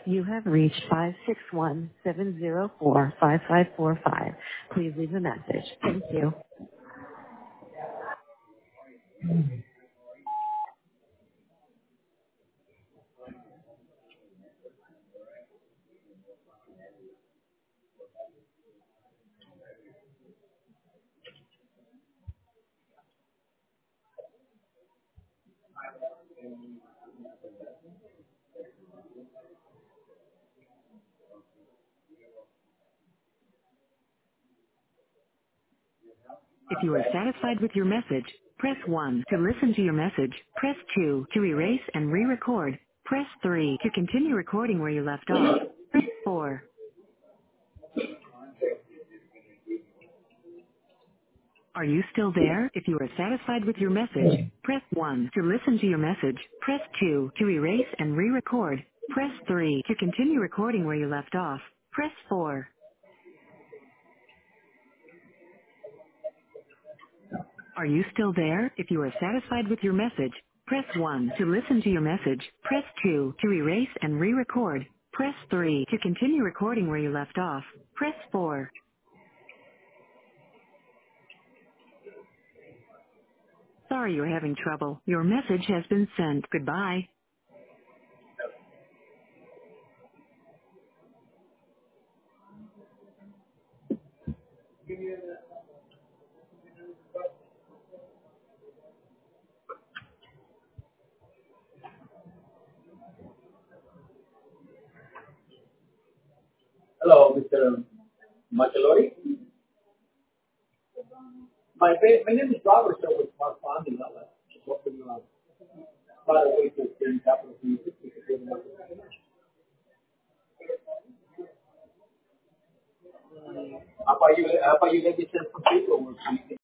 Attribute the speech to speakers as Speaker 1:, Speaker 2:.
Speaker 1: You have reached 561-704-5545. Please leave a message. Thank you. If you are satisfied with your message, press 1 to listen to your message. Press 2 to erase and re-record. Press 3 to continue recording where you left off. Press 4. Are you still there? If you are satisfied with your message, press 1 to listen to your message. Press 2 to erase and re-record. Press 3 to continue recording where you left off. Press 4. Are you still there? If you are satisfied with your message, press 1 to listen to your message. Press 2 to erase and re-record. Press 3 to continue recording where you left off. Press 4. Sorry you're having trouble. Your message has been sent. Goodbye.
Speaker 2: Hello, Mr. Macalori. My name is Robert, so with Smart Farming. I'm hoping find a way to experience capital for you. Apa you let me send some paperwork so you can